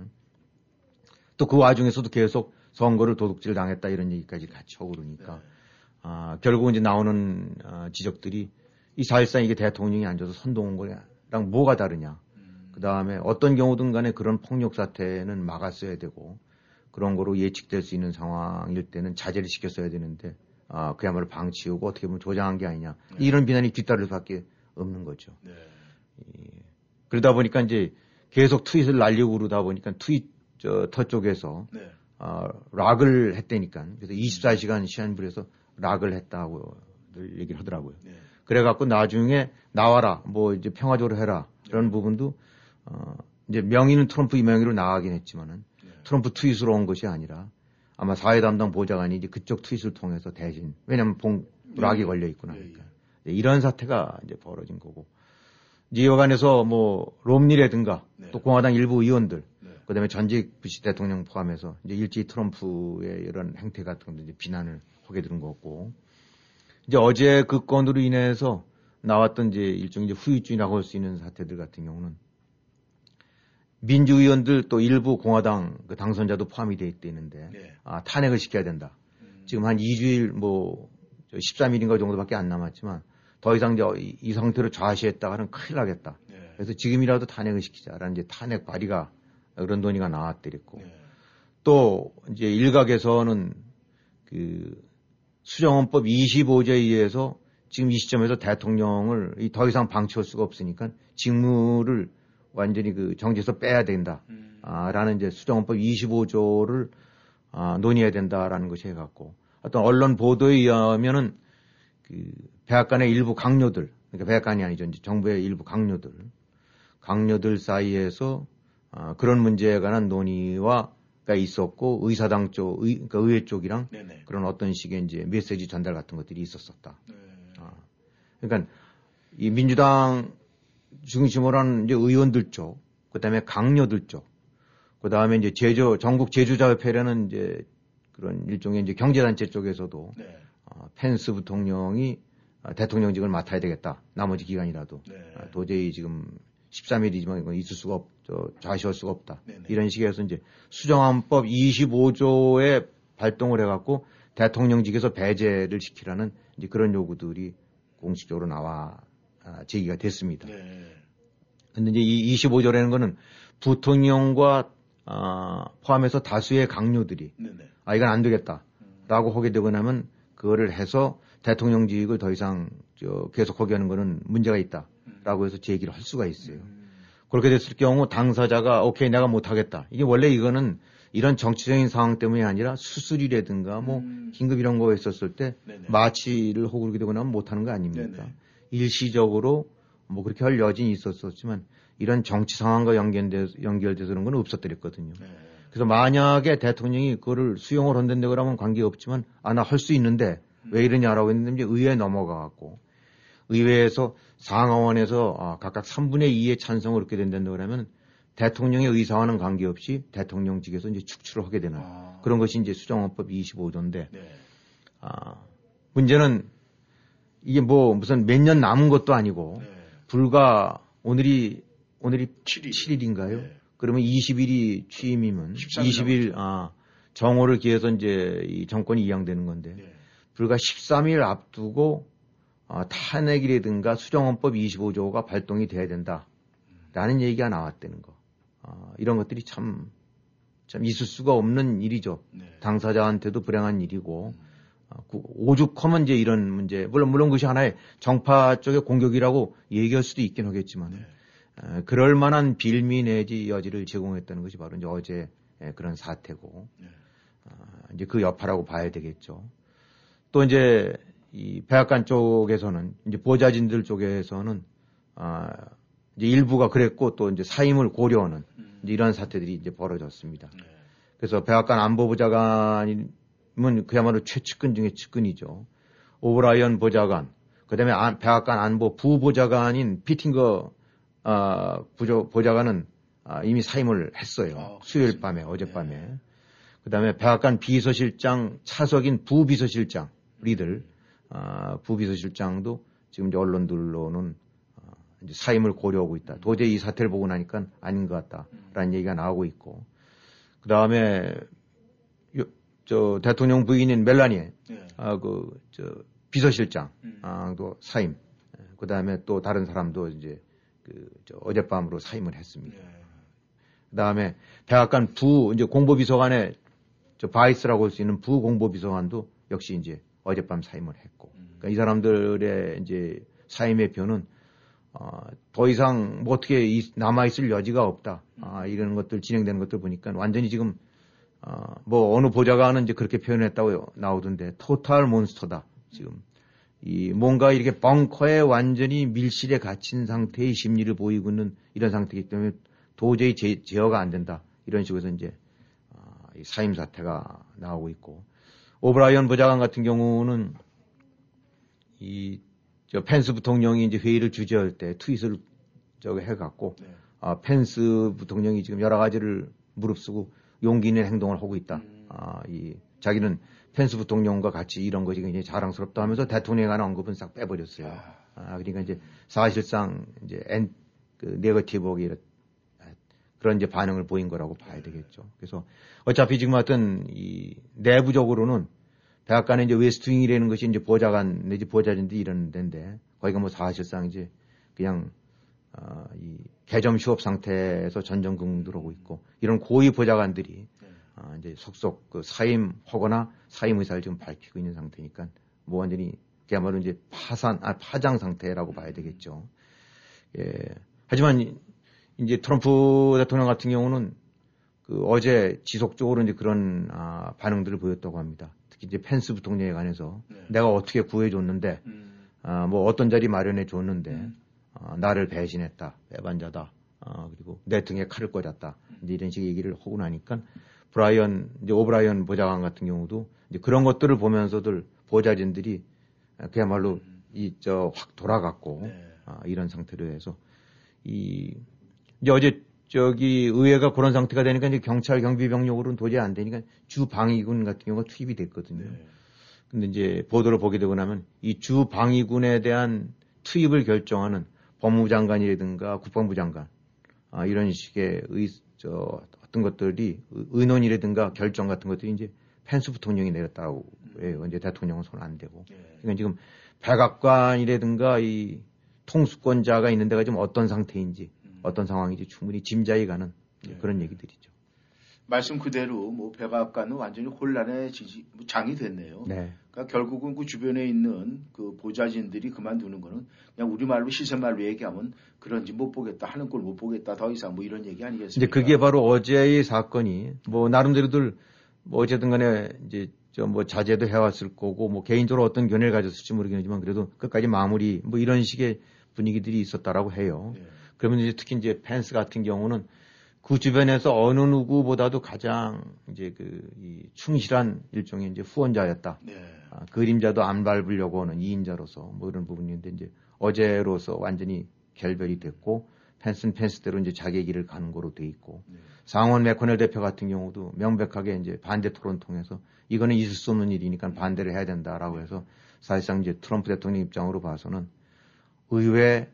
또 그 와중에서도 계속 선거를 도둑질 당했다 이런 얘기까지 같이 하고 그러니까 네. 아, 결국 이제 나오는 아, 지적들이 이 사실상 이게 대통령이 앉아서 선동한 거랑 뭐가 다르냐. 음. 그 다음에 어떤 경우든 간에 그런 폭력 사태는 막았어야 되고 그런 거로 예측될 수 있는 상황일 때는 자제를 시켰어야 되는데 아, 그야말로 방치하고 어떻게 보면 조장한 게 아니냐. 네. 이런 비난이 뒤따를 수밖에 없는 거죠. 네. 예. 그러다 보니까 이제 계속 트윗을 날리고 그러다 보니까 트윗 저, 터 쪽에서 네. 아, 락을 했다니까. 그래서 이십사 시간 시한부에서 락을 했다고 얘기를 하더라고요. 네. 그래갖고 나중에 나와라, 뭐 이제 평화적으로 해라. 이런 네. 부분도, 어, 이제 명의는 트럼프 이 명의로 나가긴 했지만은 네. 트럼프 트윗으로 온 것이 아니라 아마 사회 담당 보좌관이 이제 그쪽 트윗을 통해서 대신, 왜냐면 봉, 락이 네. 걸려 있고 나니까. 네. 이런 사태가 이제 벌어진 거고. 이제 여간에서 뭐, 롬니라든가 네. 또 공화당 일부 의원들 네. 그 다음에 전직 부시 대통령 포함해서 이제 일제히 트럼프의 이런 행태 같은 것도 이제 비난을 하게 되는 거고. 이제 어제 그 건으로 인해서 나왔던 이제 일종의 이제 후유증이라고 할 수 있는 사태들 같은 경우는 민주의원들 또 일부 공화당 그 당선자도 포함이 돼 있는데 네. 아, 탄핵을 시켜야 된다. 음. 지금 한 이 주일 뭐 십삼 일인가 정도밖에 안 남았지만 더 이상 이제 이, 이 상태로 좌시했다가는 큰일 나겠다. 네. 그래서 지금이라도 탄핵을 시키자라는 이제 탄핵 발의가 그런 논의가 나왔더랬고. 네. 또 이제 일각에서는 그 수정헌법 이십오 조에 의해서 지금 이 시점에서 대통령을 더 이상 방치할 수가 없으니까 직무를 완전히 그 정지에서 빼야 된다. 음. 아, 라는 이제 수정헌법 이십오 조를 아, 논의해야 된다라는 것이 해갖고 어떤 언론 보도에 의하면은 그 백악관의 일부 강요들, 그러니까 백악관이 아니죠. 이제 정부의 일부 강요들, 강요들 사이에서 아, 그런 문제에 관한 논의가 있었고 의사당 쪽, 의, 그러니까 의회 쪽이랑 네네. 그런 어떤 식의 이제 메시지 전달 같은 것들이 있었었다. 네. 아, 그러니까 이 민주당 중심으로 하는 이제 의원들 쪽, 그 다음에 강요들 쪽, 그 다음에 이제 제조, 전국 제조자협회라는 이제 그런 일종의 이제 경제단체 쪽에서도 네. 아, 펜스 부통령이 아, 대통령직을 맡아야 되겠다. 나머지 기간이라도 네. 아, 도저히 지금 십삼 일이지만 이건 있을 수가 없, 저, 좌시할 수가 없다. 네네. 이런 식에서 이제 수정헌법 이십오 조에 발동을 해갖고 대통령직에서 배제를 시키라는 이제 그런 요구들이 공식적으로 나와 아, 제기가 됐습니다. 네. 근데 이제 이 이십오 조라는 거는 부통령과 아, 포함해서 다수의 강요들이 네네. 아 이건 안 되겠다라고 음. 하게 되고 나면 그거를 해서 대통령직을 더 이상 저 계속하게 하는 거는 문제가 있다라고 해서 제기를 할 수가 있어요. 음. 그렇게 됐을 경우 당사자가 오케이 내가 못하겠다. 이게 원래 이거는 이런 정치적인 상황 때문이 아니라 수술이라든가 뭐 음. 긴급 이런 거 있었을 때 네네. 마취를 하고 그러게 되고 나면 못하는 거 아닙니까? 네네. 일시적으로 뭐 그렇게 할 여진이 있었었지만 이런 정치 상황과 연결돼서, 연결돼서 그런 건 없었더랬거든요. 네. 그래서 만약에 대통령이 그거를 수용을 한다고 그러면 관계없지만 아, 나 할 수 있는데 음. 왜 이러냐라고 했는데 이제 의회에 넘어가갖고 의회에서 상하원에서 아, 각각 삼분의 이의 찬성을 얻게 된다고 그러면 대통령의 의사와는 관계없이 대통령직에서 이제 축출을 하게 되는 아. 그런 것이 이제 수정헌법 이십오 조인데 네. 아, 문제는 이게 뭐 무슨 몇 년 남은 것도 아니고 네. 불과 오늘이 오늘이 칠 일. 칠 일인가요? 네. 그러면 이십 일이 취임이면 이십 일 아, 정오를 기해서 이제 이 정권이 이양되는 건데 네. 불과 십삼 일 앞두고 아, 탄핵이라든가 수정헌법 이십오 조가 발동이 돼야 된다라는 음. 얘기가 나왔다는 거. 아, 이런 것들이 참, 참 있을 수가 없는 일이죠. 네. 당사자한테도 불행한 일이고 음. 아, 오죽하면 이제 이런 문제 물론 물론 그것이 하나의 정파 쪽의 공격이라고 얘기할 수도 있긴 하겠지만 네. 에, 그럴 만한 빌미 내지 여지를 제공했다는 것이 바로 이제 어제 에, 그런 사태고 네. 아, 이제 그 여파라고 봐야 되겠죠. 또 이제 이 백악관 쪽에서는 이제 보좌진들 쪽에서는 아, 이제 일부가 그랬고 또 이제 사임을 고려하는 음. 이제 이런 사태들이 이제 벌어졌습니다. 네. 그래서 백악관 안보보좌관은 그야말로 최측근 중에 측근이죠. 오브라이언 보좌관, 그다음에 안, 백악관 안보 부보좌관인 피팅거 아, 부조, 보좌관은 아, 이미 사임을 했어요. 아, 수요일 밤에, 어젯밤에. 네. 그다음에 백악관 비서실장 차석인 부비서실장 우리들 아, 부비서실장도 지금 이제 언론들로는 아, 이제 사임을 고려하고 있다. 도저히 이 사태를 보고 나니까 아닌 것 같다라는 음. 얘기가 나오고 있고, 그 다음에 저 대통령 부인인 멜라니, 네. 아, 그 저 비서실장, 음. 아도 사임. 그 다음에 또 다른 사람도 이제 그 저 어젯밤으로 사임을 했습니다. 네. 그 다음에 백악관 부 이제 공보비서관의 저 바이스라고 할 수 있는 부 공보비서관도 역시 이제 어젯밤 사임을 했고, 그러니까 이 사람들의 이제 사임의 표는 어, 더 이상 뭐 어떻게 이, 남아있을 여지가 없다. 아, 이런 것들 진행되는 것들 보니까 완전히 지금 어, 뭐 어느 보좌관은 이제 그렇게 표현했다고 나오던데 토탈 몬스터다. 지금 이 뭔가 이렇게 벙커에 완전히 밀실에 갇힌 상태의 심리를 보이고 있는 이런 상태이기 때문에 도저히 제, 제어가 안 된다. 이런 식으로 이제 어, 이 사임 사태가 나오고 있고, 오브라이언 보좌관 같은 경우는 이 저 펜스 부통령이 이제 회의를 주재할 때 트윗을 저거 해갖고 네. 아, 펜스 부통령이 지금 여러 가지를 무릅쓰고 용기 있는 행동을 하고 있다. 음. 아, 이 자기는 펜스 부통령과 같이 이런 것이 굉장히 자랑스럽다 하면서 대통령에 관한 언급은 싹 빼버렸어요. 아, 아 그러니까 이제 사실상 이제 엔, 그 네거티브하게 그런 이제 반응을 보인 거라고 봐야 되겠죠. 그래서 어차피 지금 하여튼 이 내부적으로는 백악관에 이제 웨스트윙이라는 것이 이제 보좌관 내지 보좌진들이 이런 데인데 거기가 뭐 사실상 이제 그냥 어, 이 개점 휴업 상태에서 전전긍긍 들어오고 있고, 이런 고위 보좌관들이 네. 어, 이제 속속 그 사임하거나 사임 의사를 지금 밝히고 있는 상태니까 뭐 완전히 그야말로 이제 파산, 아 파장 상태라고 봐야 되겠죠. 예. 하지만 이제 트럼프 대통령 같은 경우는 그 어제 지속적으로 이제 그런 아, 반응들을 보였다고 합니다. 특히 이제 펜스 부통령에 관해서 네. 내가 어떻게 구해줬는데, 음. 아, 뭐 어떤 자리 마련해 줬는데, 음. 아, 나를 배신했다, 배반자다, 아, 그리고 내 등에 칼을 꽂았다, 음. 이제 이런 식의 얘기를 하고 나니까 브라이언, 이제 오브라이언 보좌관 같은 경우도 이제 그런 것들을 보면서들 보좌진들이 그야말로 음. 이 저 확 돌아갔고 네. 아, 이런 상태로 해서 이 이제 어제 저기 의회가 그런 상태가 되니까 이제 경찰 경비병력으로는 도저히 안 되니까 주 방위군 같은 경우가 투입이 됐거든요. 네. 근데 이제 보도를 보게 되고 나면 이 주 방위군에 대한 투입을 결정하는 법무부 장관이라든가 국방부 장관 아, 이런 식의 의, 저, 어떤 것들이 의논이라든가 결정 같은 것들이 이제 펜스 부통령이 내렸다고 해요. 이제 대통령은 손 안 대고. 그러니까 지금 백악관이라든가 이 통수권자가 있는 데가 지금 어떤 상태인지 음. 어떤 상황인지 충분히 짐작이 가는 네. 그런 얘기들이죠. 말씀 그대로 뭐 백악관은 완전히 혼란의 지지, 뭐 장이 됐네요. 네. 그러니까 결국은 그 주변에 있는 그 보좌진들이 그만두는 거는 그냥 우리말로 시세말로 얘기하면 그런지 못 보겠다 하는 꼴 못 보겠다 더 이상 뭐 이런 얘기 아니겠습니까? 이제 그게 바로 어제의 사건이 뭐 나름대로들 뭐 어쨌든 간에 이제 저 뭐 자제도 해왔을 거고 뭐 개인적으로 어떤 견해를 가졌을지 모르겠지만 그래도 끝까지 마무리 뭐 이런 식의 분위기들이 있었다라고 해요. 네. 그러면 이제 특히 이제 펜스 같은 경우는 그 주변에서 어느 누구보다도 가장 이제 그 이 충실한 일종의 이제 후원자였다. 네. 아, 그림자도 안 밟으려고 하는 이인자로서 뭐 이런 부분인데 이제 어제로서 완전히 결별이 됐고 펜스는 펜스대로 이제 자기 길을 가는 거로 돼 있고 네. 상원 맥커넬 대표 같은 경우도 명백하게 이제 반대 토론 통해서 이거는 있을 수 없는 일이니까 반대를 해야 된다라고 해서 사실상 이제 트럼프 대통령 입장으로 봐서는 의회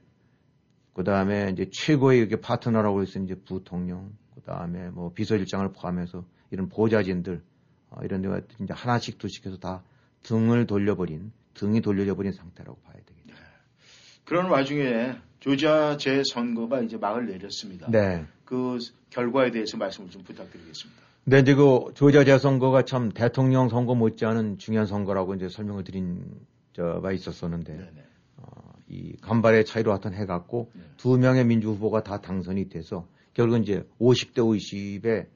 그 다음에 이제 최고의 이렇게 파트너라고 해서 이제 부통령 그 다음에 뭐 비서실장을 포함해서 이런 보좌진들 어, 이런 데가 이제 하나씩 두씩 해서 다 등을 돌려버린 등이 돌려져 버린 상태라고 봐야 되겠죠. 네. 그런 와중에 조지아 재선거가 이제 막을 내렸습니다. 네. 그 결과에 대해서 말씀을 좀 부탁드리겠습니다. 네, 이제 그 조지아 재선거가 참 대통령 선거 못지않은 중요한 선거라고 이제 설명을 드린 저가 있었었는데, 네네. 어, 이 간발의 차이로 하여튼 해갖고 네. 두 명의 민주 후보가 다 당선이 돼서 결국은 이제 오십 대 오십의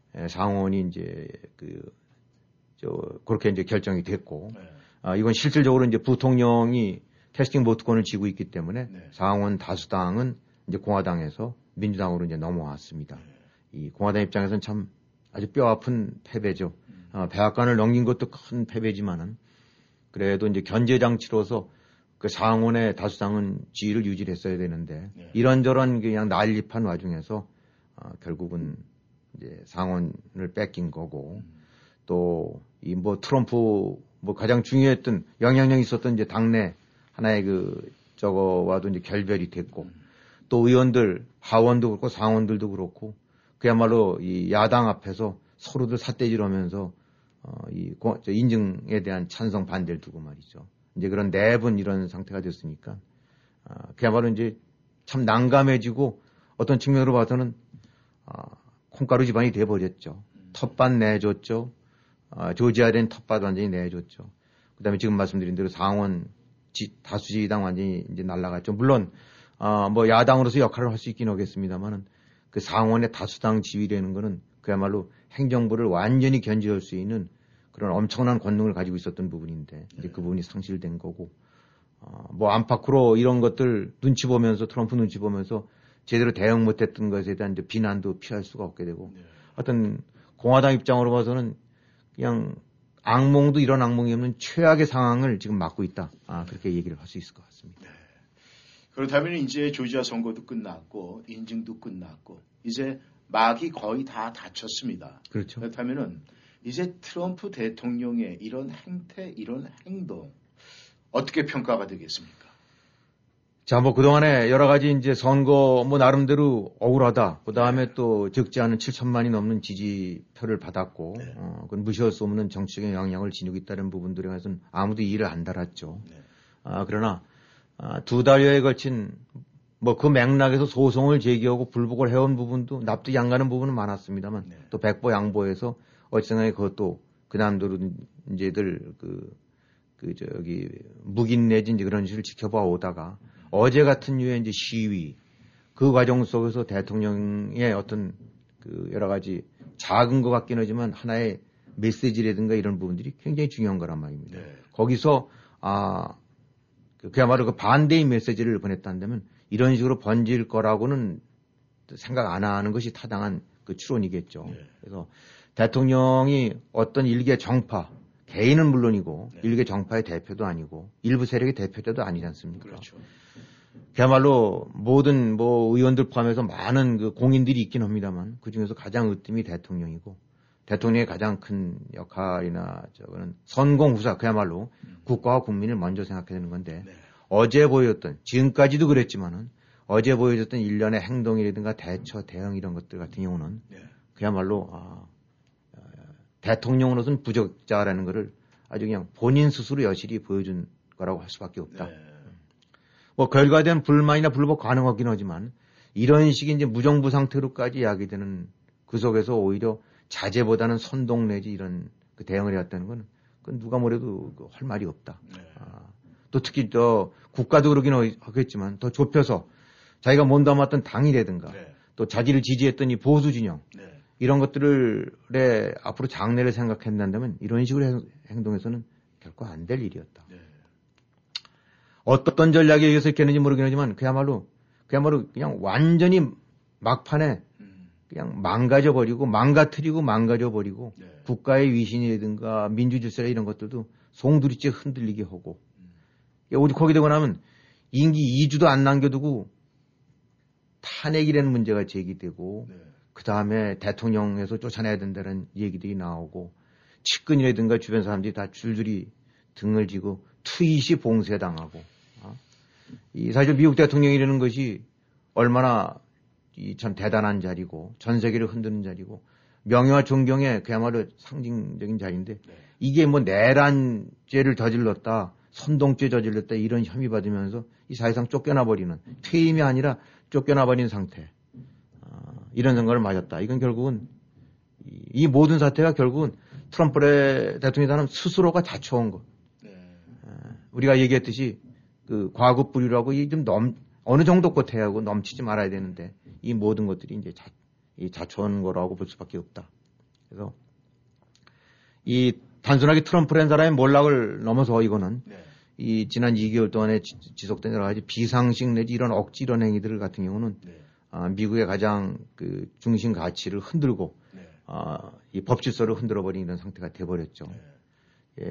상원이 이제 그, 저, 그렇게 이제 결정이 됐고, 네. 아, 이건 실질적으로 이제 부통령이 캐스팅 보트권을 쥐고 있기 때문에 네. 상원 다수당은 이제 공화당에서 민주당으로 이제 넘어왔습니다. 네. 이 공화당 입장에서는 참 아주 뼈아픈 패배죠. 음. 어, 백악관을 넘긴 것도 큰 패배지만은 그래도 이제 견제 장치로서 그 상원의 다수당은 지위를 유지를 했어야 되는데 네. 이런저런 그냥 난립한 와중에서 어, 결국은 이제 상원을 뺏긴 거고 음. 또 이 뭐 트럼프 뭐 가장 중요했던 영향력이 있었던 이제 당내 하나의 그 저거와도 이제 결별이 됐고 음. 또 의원들 하원도 그렇고 상원들도 그렇고 그야말로 이 야당 앞에서 서로들 삿대질하면서 어, 이 고, 저 인증에 대한 찬성 반대를 두고 말이죠. 이제 그런 내분 이런 상태가 됐으니까 어, 그야말로 이제 참 난감해지고 어떤 측면으로 봐서는 어, 콩가루 집안이 돼버렸죠. 음. 텃밭 내줬죠. 어, 조지아된 텃밭 완전히 내줬죠. 그다음에 지금 말씀드린 대로 상원 지, 다수지당 완전히 이제 날아갔죠. 물론 어, 뭐 야당으로서 역할을 할 수 있긴 하겠습니다만은. 그 상원의 다수당 지위라는 거는 그야말로 행정부를 완전히 견제할 수 있는 그런 엄청난 권능을 가지고 있었던 부분인데 이제 그 부분이 상실된 거고 어, 뭐 안팎으로 이런 것들 눈치 보면서 트럼프 눈치 보면서 제대로 대응 못했던 것에 대한 이제 비난도 피할 수가 없게 되고 네. 하여튼 공화당 입장으로 봐서는 그냥 악몽도 이런 악몽이 없는 최악의 상황을 지금 맞고 있다. 아, 그렇게 얘기를 할 수 있을 것 같습니다. 네. 그렇다면 이제 조지아 선거도 끝났고 인증도 끝났고 이제 막이 거의 다 닫혔습니다. 그렇죠. 그렇다면은 이제 트럼프 대통령의 이런 행태, 이런 행동 어떻게 평가가 되겠습니까? 자, 뭐 그동안에 여러 가지 이제 선거 뭐 나름대로 억울하다. 그 다음에 네. 또 적지 않은 칠천만이 넘는 지지표를 받았고 네. 어, 그건 무시할 수 없는 정치적인 영향을 지니고 있다는 부분들에 대해서는 아무도 이의를 안 달았죠. 네. 아, 그러나 아, 두 달여에 걸친 뭐 그 맥락에서 소송을 제기하고 불복을 해온 부분도 납득이 안 가는 부분은 많았습니다만 네. 또 백보 양보해서 어쨌든 그것도 그 남들은 이제들 그, 그 저기 묵인 내지 이제 그런 식으로 지켜봐 오다가 음. 어제 같은 류의 이제 시위 그 과정 속에서 대통령의 어떤 그 여러 가지 작은 것 같긴 하지만 하나의 메시지라든가 이런 부분들이 굉장히 중요한 거란 말입니다. 네. 거기서 아 그야말로 그 반대의 메시지를 보냈다면 이런 식으로 번질 거라고는 생각 안 하는 것이 타당한 그 추론이겠죠. 네. 그래서 대통령이 어떤 일개 정파, 개인은 물론이고 네. 일개 정파의 대표도 아니고 일부 세력의 대표자도 아니지 않습니까? 그렇죠. 그야말로 모든 뭐 의원들 포함해서 많은 그 공인들이 있긴 합니다만 그 중에서 가장 으뜸이 대통령이고 대통령의 가장 큰 역할이나 저거는 선공후사 그야말로 음. 국가와 국민을 먼저 생각해야 되는 건데 네. 어제 보였던 지금까지도 그랬지만은 어제 보여줬던 일련의 행동이라든가 대처, 대응 이런 것들 같은 경우는 네. 그야말로 아, 대통령으로서는 부적자라는 것을 아주 그냥 본인 스스로 여실히 보여준 거라고 할 수밖에 없다. 네. 뭐 결과된 불만이나 불복 가능하긴 하지만 이런 식의 이제 무정부 상태로까지 야기되는 그 속에서 오히려 자제보다는 선동 내지 이런 그 대응을 해왔다는 건 그건 누가 뭐래도 할 말이 없다. 네. 아, 또 특히 저 국가도 그러긴 하겠지만 더 좁혀서 자기가 몸담았던 당이라든가 네. 또 자기를 지지했던 이 보수 진영 네. 이런 것들을 앞으로 장래를 생각한다면 이런 식으로 행동해서는 결코 안 될 일이었다. 네. 어떤 전략에 의해서 이렇게 했는지 모르긴 하지만 그야말로 그야말로 그냥 완전히 막판에 음. 그냥 망가져버리고 망가뜨리고 망가져버리고 네. 국가의 위신이라든가 민주질서라 이런 것들도 송두리째 흔들리게 하고 음. 어디 거기 되고 나면 임기 이 주도 안 남겨두고 탄핵이라는 문제가 제기되고 네. 그 다음에 대통령에서 쫓아내야 된다는 얘기들이 나오고 측근이라든가 주변 사람들이 다 줄줄이 등을 지고 트윗이 봉쇄당하고 어? 이 사실 미국 대통령이라는 것이 얼마나 이 참 대단한 자리고 전 세계를 흔드는 자리고 명예와 존경의 그야말로 상징적인 자리인데 네. 이게 뭐 내란죄를 저질렀다 선동죄 저질렀다 이런 혐의 받으면서 이 사실상 쫓겨나 버리는 퇴임이 아니라 쫓겨나 버린 상태 어, 이런 생각을 맞았다. 이건 결국은 이, 이 모든 사태가 결국은 트럼프의 대통령이 스스로가 자초한 것. 네. 어, 우리가 얘기했듯이 그 과거 뿌리라고 이 좀 넘 어느 정도 끝에하고 넘치지 말아야 되는데 이 모든 것들이 이제 자, 이 자초한 거라고 볼 수밖에 없다. 그래서 이 단순하게 트럼프라는 사람의 몰락을 넘어서 이거는 네. 이 지난 이 개월 동안에 지, 지속된 여러 가지 비상식 내지 이런 억지 이런 행위들 같은 경우는 네. 아, 미국의 가장 그 중심 가치를 흔들고 네. 아, 이 법 질서를 흔들어 버린 이런 상태가 돼버렸죠. 네. 예.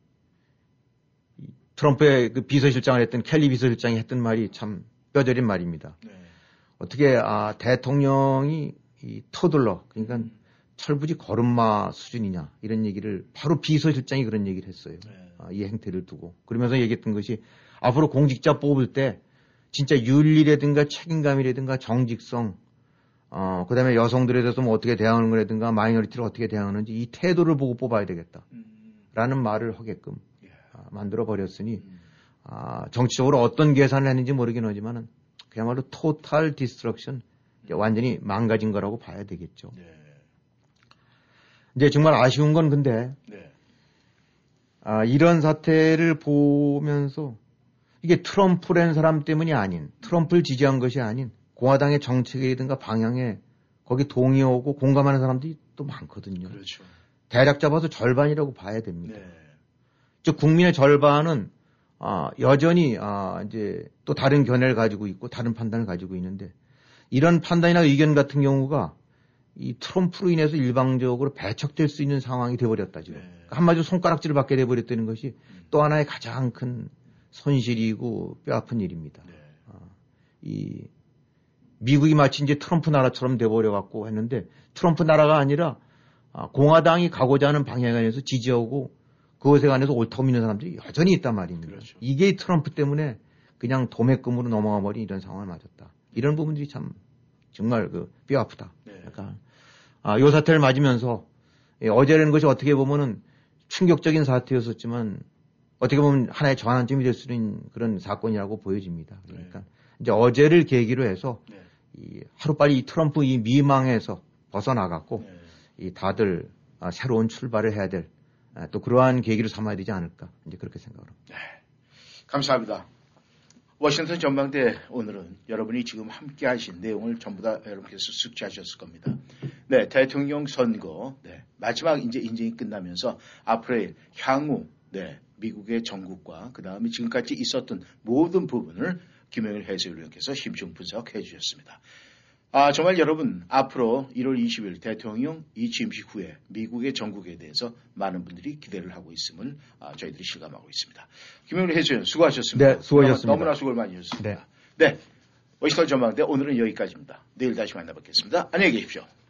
이 트럼프의 그 비서실장을 했던 켈리 비서실장이 했던 말이 참 뼈저린 말입니다. 네. 어떻게 아, 대통령이 이 터들러 그러니까 음. 철부지 걸음마 수준이냐 이런 얘기를 바로 비서실장이 그런 얘기를 했어요. 네. 아, 이 행태를 두고 그러면서 얘기했던 것이 앞으로 공직자 뽑을 때 진짜 윤리라든가 책임감이라든가 정직성 어, 그 다음에 여성들에 대해서 뭐 어떻게 대하는 거라든가 마이너리티를 어떻게 대하는지 이 태도를 보고 뽑아야 되겠다. 음. 라는 말을 하게끔 yeah. 아, 만들어 버렸으니 음. 아, 정치적으로 어떤 계산을 했는지 모르긴 하지만은 그야말로 토탈 디스트럭션 음. 완전히 망가진 거라고 봐야 되겠죠. Yeah. 이제 정말 아쉬운 건 근데 yeah. 아, 이런 사태를 보면서 이게 트럼프라는 사람 때문이 아닌 트럼프를 지지한 것이 아닌 공화당의 정책이라든가 방향에 거기 동의하고 공감하는 사람들이 또 많거든요. 그렇죠. 대략 잡아서 절반이라고 봐야 됩니다. 네. 즉 국민의 절반은 아, 여전히 아, 이제 또 다른 견해를 가지고 있고 다른 판단을 가지고 있는데 이런 판단이나 의견 같은 경우가 이 트럼프로 인해서 일방적으로 배척될 수 있는 상황이 돼버렸다 지금. 네. 한마디로 손가락질을 받게 돼버렸다는 것이 음. 또 하나의 가장 큰 손실이고 뼈아픈 일입니다. 네. 아, 이 미국이 마치 이제 트럼프 나라처럼 돼버려갖고 했는데 트럼프 나라가 아니라 아, 공화당이 가고자 하는 방향에 관해서 지지하고 그것에 관해서 옳다고 믿는 사람들이 여전히 있단 말입니다. 그렇죠. 이게 트럼프 때문에 그냥 도매금으로 넘어가 버린 이런 상황을 맞았다. 이런 부분들이 참 정말 그 뼈아프다. 네. 약간 아, 요 사태를 맞으면서 예, 어제라는 것이 어떻게 보면은 충격적인 사태였었지만 어떻게 보면 하나의 전환점이 될 수 있는 그런 사건이라고 보여집니다. 그러니까 네. 이제 어제를 계기로 해서 네. 이 하루빨리 이 트럼프 이 미망에서 벗어나갔고 네. 이 다들 아, 새로운 출발을 해야 될 또 아, 그러한 계기로 삼아야 되지 않을까 이제 그렇게 생각을 합니다. 네. 감사합니다. 워싱턴 전망대 오늘은 여러분이 지금 함께 하신 내용을 전부 다 여러분께서 숙지하셨을 겁니다. 네, 대통령 선거, 네, 마지막 이제 인증이 끝나면서 앞으로의 향후, 네, 미국의 정국과 그 다음에 지금까지 있었던 모든 부분을 김영일 해설위원께서 심층 분석해 주셨습니다. 아, 정말 여러분, 앞으로 일월 이십일 대통령 이 취임식 후에 미국의 정국에 대해서 많은 분들이 기대를 하고 있음을 아, 저희들이 실감하고 있습니다. 김영일 해설위원 수고하셨습니다. 네, 수고하셨습니다. 너무나 수고를 많이 하셨습니다. 네. 네. 워싱턴 전망대 오늘은 여기까지입니다. 내일 다시 만나뵙겠습니다. 안녕히 계십시오.